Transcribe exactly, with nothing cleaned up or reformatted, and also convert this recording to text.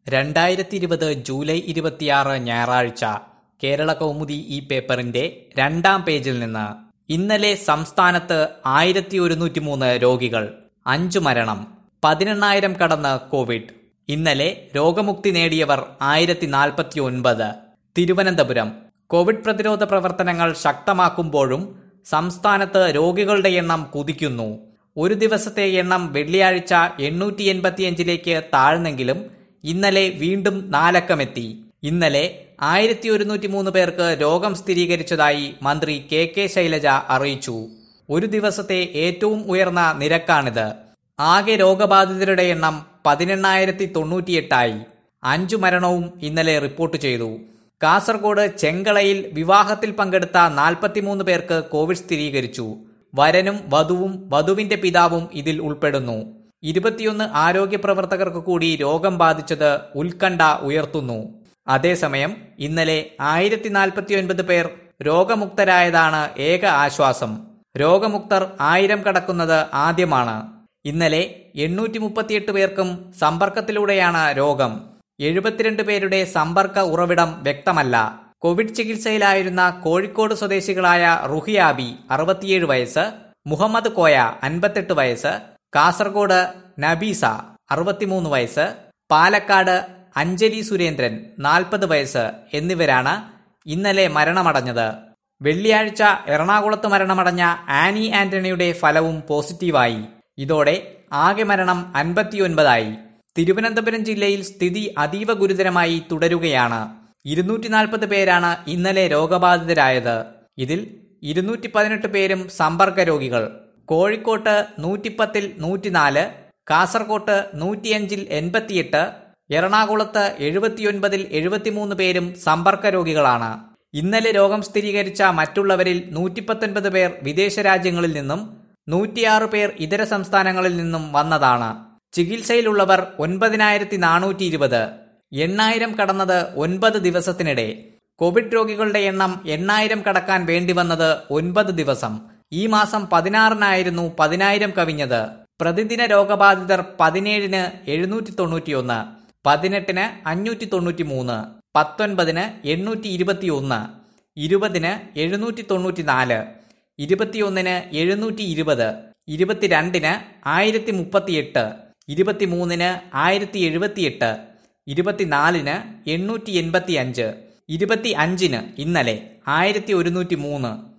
രണ്ടായിരത്തി ഇരുപത് ജൂലൈ ഇരുപത്തിയാറ് ഞായറാഴ്ച കേരള കൗമുദി ഈ പേപ്പറിന്റെ രണ്ടാം പേജിൽ നിന്ന് ഇന്നലെ സംസ്ഥാനത്ത് ആയിരത്തി ഒരുന്നൂറ്റി മൂന്ന് രോഗികൾ, അഞ്ചു മരണം, പതിനെണ്ണായിരം കടന്ന് കോവിഡ്. ഇന്നലെ രോഗമുക്തി നേടിയവർ ആയിരത്തി നാൽപ്പത്തി ഒൻപത്. തിരുവനന്തപുരം കോവിഡ് പ്രതിരോധ പ്രവർത്തനങ്ങൾ ശക്തമാക്കുമ്പോഴും സംസ്ഥാനത്ത് രോഗികളുടെ എണ്ണം കുതിക്കുന്നു. ഒരു ദിവസത്തെ എണ്ണം വെള്ളിയാഴ്ച എണ്ണൂറ്റി എൺപത്തിയഞ്ചിലേക്ക് താഴ്ന്നെങ്കിലും ഇന്നലെ വീണ്ടും നാലക്കമെത്തി. ഇന്നലെ ആയിരത്തി ഒരുന്നൂറ്റി മൂന്ന് പേർക്ക് രോഗം സ്ഥിരീകരിച്ചതായി മന്ത്രി കെ കെ ശൈലജ അറിയിച്ചു. ഒരു ദിവസത്തെ ഏറ്റവും ഉയർന്ന നിരക്കാണിത്. ആകെ രോഗബാധിതരുടെ എണ്ണം പതിനെണ്ണായിരത്തി തൊണ്ണൂറ്റിയെട്ടായി. അഞ്ചു മരണവും ഇന്നലെ റിപ്പോർട്ട് ചെയ്തു. കാസർഗോഡ് ചെങ്കളയിൽ വിവാഹത്തിൽ പങ്കെടുത്ത നാൽപ്പത്തിമൂന്ന് പേർക്ക് കോവിഡ് സ്ഥിരീകരിച്ചു. വരനും വധുവും വധുവിന്റെ പിതാവും ഇതിൽ ഉൾപ്പെടുന്നു. ഇരുപത്തിയൊന്ന് ആരോഗ്യ പ്രവർത്തകർക്ക് കൂടി രോഗം ബാധിച്ചത് ഉത്കണ്ഠ ഉയർത്തുന്നു. അതേസമയം ഇന്നലെ ആയിരത്തി നാൽപ്പത്തി ഒൻപത് പേർ രോഗമുക്തരായതാണ് ഏക ആശ്വാസം. രോഗമുക്തർ ആയിരം കടക്കുന്നത് ആദ്യമാണ്. ഇന്നലെ എണ്ണൂറ്റി മുപ്പത്തിയെട്ട് പേർക്കും സമ്പർക്കത്തിലൂടെയാണ് രോഗം. എഴുപത്തിരണ്ട് പേരുടെ സമ്പർക്ക ഉറവിടം വ്യക്തമല്ല. കോവിഡ് ചികിത്സയിലായിരുന്ന കോഴിക്കോട് സ്വദേശികളായ റുഹിയാബി അറുപത്തിയേഴ് വയസ്സ്, മുഹമ്മദ് കോയ അൻപത്തെട്ട് വയസ്സ്, കാസർഗോഡ് നബീസ അറുപത്തിമൂന്ന് വയസ്സ്, പാലക്കാട് അഞ്ജലി സുരേന്ദ്രൻ നാൽപ്പത് വയസ്സ് എന്നിവരാണ് ഇന്നലെ മരണമടഞ്ഞത്. വെള്ളിയാഴ്ച എറണാകുളത്ത് മരണമടഞ്ഞ ആനി ആന്റണിയുടെ ഫലവും പോസിറ്റീവായി. ഇതോടെ ആകെ മരണം അൻപത്തിയൊൻപതായി. തിരുവനന്തപുരം ജില്ലയിൽ സ്ഥിതി അതീവ ഗുരുതരമായി തുടരുകയാണ്. ഇരുന്നൂറ്റി നാൽപ്പത് പേരാണ് ഇന്നലെ രോഗബാധിതരായത്. ഇതിൽ ഇരുന്നൂറ്റി പതിനെട്ട് പേരും സമ്പർക്ക രോഗികൾ. കോഴിക്കോട്ട് നൂറ്റിപ്പത്തിൽ നൂറ്റിനാല്, കാസർകോട്ട് നൂറ്റിയഞ്ചിൽ എൺപത്തിയെട്ട്, എറണാകുളത്ത് എഴുപത്തിയൊൻപതിൽ എഴുപത്തിമൂന്ന് പേരും സമ്പർക്ക രോഗികളാണ്. ഇന്നലെ രോഗം സ്ഥിരീകരിച്ച മറ്റുള്ളവരിൽ നൂറ്റിപ്പത്തൊൻപത് പേർ വിദേശ രാജ്യങ്ങളിൽ നിന്നും നൂറ്റിയാറ് പേർ ഇതര സംസ്ഥാനങ്ങളിൽ നിന്നും വന്നതാണ്. ചികിത്സയിലുള്ളവർ ഒൻപതിനായിരത്തി നാനൂറ്റി ഇരുപത്. എണ്ണായിരം കടന്നത് ഒൻപത് ദിവസത്തിനിടെ. കോവിഡ് രോഗികളുടെ എണ്ണം എണ്ണായിരം കടക്കാൻ വേണ്ടിവന്നത് ഒൻപത് ദിവസം. ഈ മാസം പതിനാറിനായിരുന്നു പതിനായിരം കവിഞ്ഞത്. പ്രതിദിന രോഗബാധിതർ പതിനേഴിന് എഴുന്നൂറ്റി തൊണ്ണൂറ്റിയൊന്ന്, പതിനെട്ടിന് അഞ്ഞൂറ്റി തൊണ്ണൂറ്റി മൂന്ന്, പത്തൊൻപതിന് എണ്ണൂറ്റി ഇരുപത്തി ഒന്ന്, ഇരുപതിന് എഴുന്നൂറ്റി തൊണ്ണൂറ്റി നാല്, ഇരുപത്തിയൊന്നിന് എഴുന്നൂറ്റി ഇരുപത്, ഇരുപത്തിരണ്ടിന് ആയിരത്തി മുപ്പത്തിയെട്ട്, ഇരുപത്തിമൂന്നിന് ആയിരത്തി എഴുപത്തിയെട്ട്, ഇരുപത്തിനാലിന് എണ്ണൂറ്റി എൺപത്തി അഞ്ച്, ഇരുപത്തി അഞ്ചിന് ഇന്നലെ ആയിരത്തി ഒരുന്നൂറ്റി മൂന്ന്.